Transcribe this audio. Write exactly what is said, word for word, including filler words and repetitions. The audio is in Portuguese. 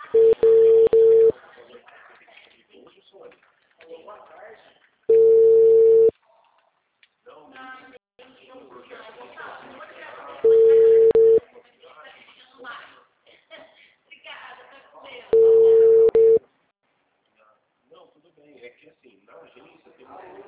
Não, tudo bem. É que assim, na agência tem uma